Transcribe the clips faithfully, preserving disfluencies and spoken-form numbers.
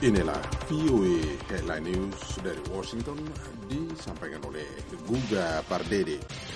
Inilah V O A Headline News dari Washington disampaikan oleh Guga Pardede.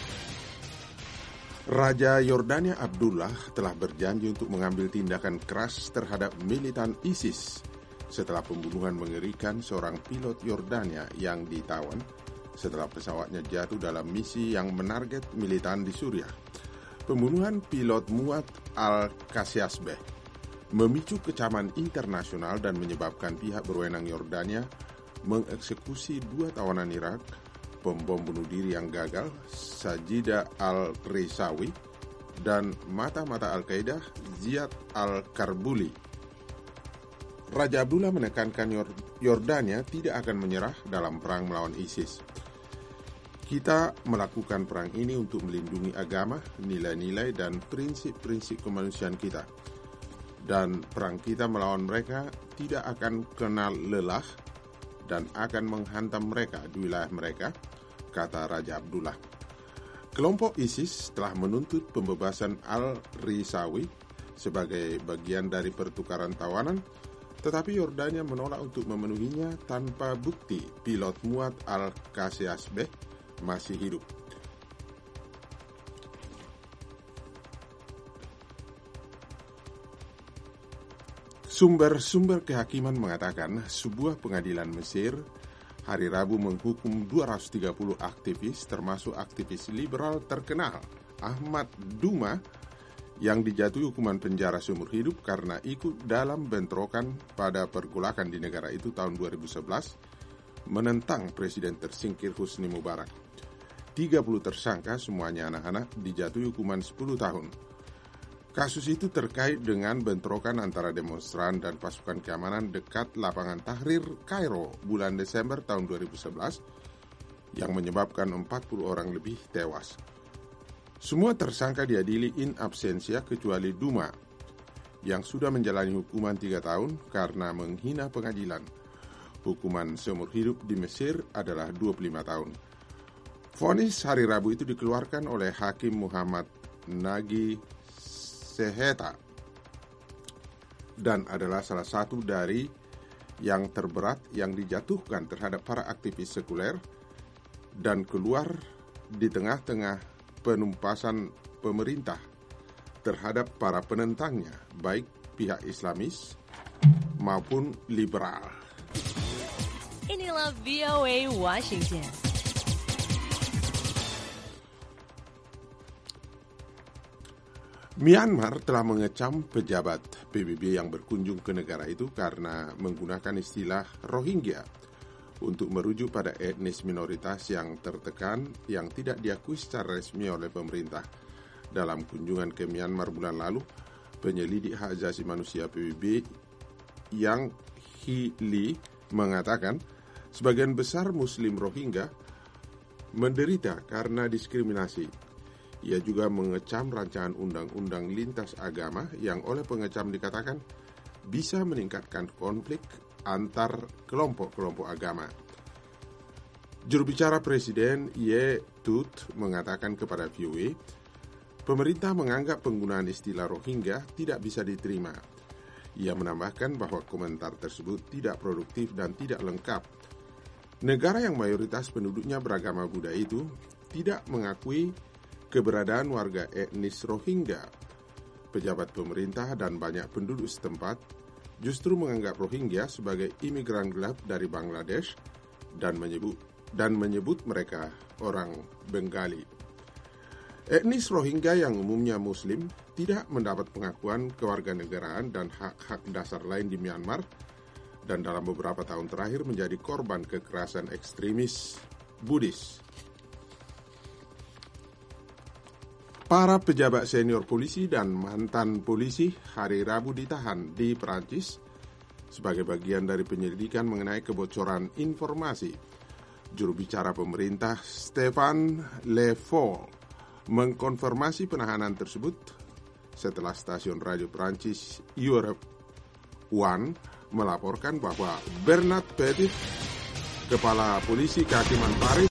Raja Yordania Abdullah telah berjanji untuk mengambil tindakan keras terhadap militan ISIS setelah pembunuhan mengerikan seorang pilot Yordania yang ditawan setelah pesawatnya jatuh dalam misi yang menarget militan di Suriah. Pembunuhan pilot Muad Al-Qasyasbeh memicu kecaman internasional dan menyebabkan pihak berwenang Yordania mengeksekusi dua tawanan Irak, pembom bunuh diri yang gagal, Sajida Al-Risawi, dan mata-mata Al-Qaeda, Ziyad Al-Karbuli. Raja Abdullah menekankan Yordania tidak akan menyerah dalam perang melawan ISIS. Kita melakukan perang ini untuk melindungi agama, nilai-nilai, dan prinsip-prinsip kemanusiaan kita. Dan perang kita melawan mereka tidak akan kenal lelah dan akan menghantam mereka di wilayah mereka, kata Raja Abdullah. Kelompok ISIS telah menuntut pembebasan Al-Risawi sebagai bagian dari pertukaran tawanan, tetapi Yordania menolak untuk memenuhinya tanpa bukti pilot Muad Al-Qasyasbeh masih hidup. Sumber-sumber kehakiman mengatakan sebuah pengadilan Mesir hari Rabu menghukum dua ratus tiga puluh aktivis termasuk aktivis liberal terkenal Ahmad Duma yang dijatuhi hukuman penjara seumur hidup karena ikut dalam bentrokan pada pergolakan di negara itu tahun dua ribu sebelas menentang presiden tersingkir Husni Mubarak. tiga puluh tersangka, semuanya anak-anak, dijatuhi hukuman sepuluh tahun. Kasus itu terkait dengan bentrokan antara demonstran dan pasukan keamanan dekat lapangan Tahrir, Kairo, bulan Desember tahun dua ribu sebelas yang menyebabkan empat puluh orang lebih tewas. Semua tersangka diadili in absentia kecuali Duma yang sudah menjalani hukuman tiga tahun karena menghina pengadilan. Hukuman seumur hidup di Mesir adalah dua puluh lima tahun. Vonis hari Rabu itu dikeluarkan oleh Hakim Muhammad Nagi Seheta dan adalah salah satu dari yang terberat yang dijatuhkan terhadap para aktivis sekuler dan keluar di tengah-tengah penumpasan pemerintah terhadap para penentangnya, baik pihak Islamis maupun liberal. Inilah V O A Washington. Myanmar telah mengecam pejabat P B B yang berkunjung ke negara itu karena menggunakan istilah Rohingya untuk merujuk pada etnis minoritas yang tertekan yang tidak diakui secara resmi oleh pemerintah. Dalam kunjungan ke Myanmar bulan lalu, penyelidik hak asasi manusia P B B Yang Hee Lee mengatakan sebagian besar Muslim Rohingya menderita karena diskriminasi. Ia juga mengecam rancangan undang-undang lintas agama yang oleh pengecam dikatakan bisa meningkatkan konflik antar kelompok-kelompok agama. Juru bicara Presiden Ye Tut mengatakan kepada V O A, pemerintah menganggap penggunaan istilah Rohingya tidak bisa diterima. Ia menambahkan bahwa komentar tersebut tidak produktif dan tidak lengkap. Negara yang mayoritas penduduknya beragama Buddha itu tidak mengakui keberadaan warga etnis Rohingya. Pejabat pemerintah dan banyak penduduk setempat justru menganggap Rohingya sebagai imigran gelap dari Bangladesh dan menyebut dan menyebut mereka orang Bengali. Etnis Rohingya yang umumnya Muslim tidak mendapat pengakuan kewarganegaraan dan hak-hak dasar lain di Myanmar dan dalam beberapa tahun terakhir menjadi korban kekerasan ekstremis Buddhis. Para pejabat senior polisi dan mantan polisi hari Rabu ditahan di Perancis sebagai bagian dari penyelidikan mengenai kebocoran informasi. Juru bicara pemerintah Stéphane Le Foll mengkonfirmasi penahanan tersebut setelah stasiun radio Perancis Europe One melaporkan bahwa Bernard Petit, kepala polisi kehakiman Paris,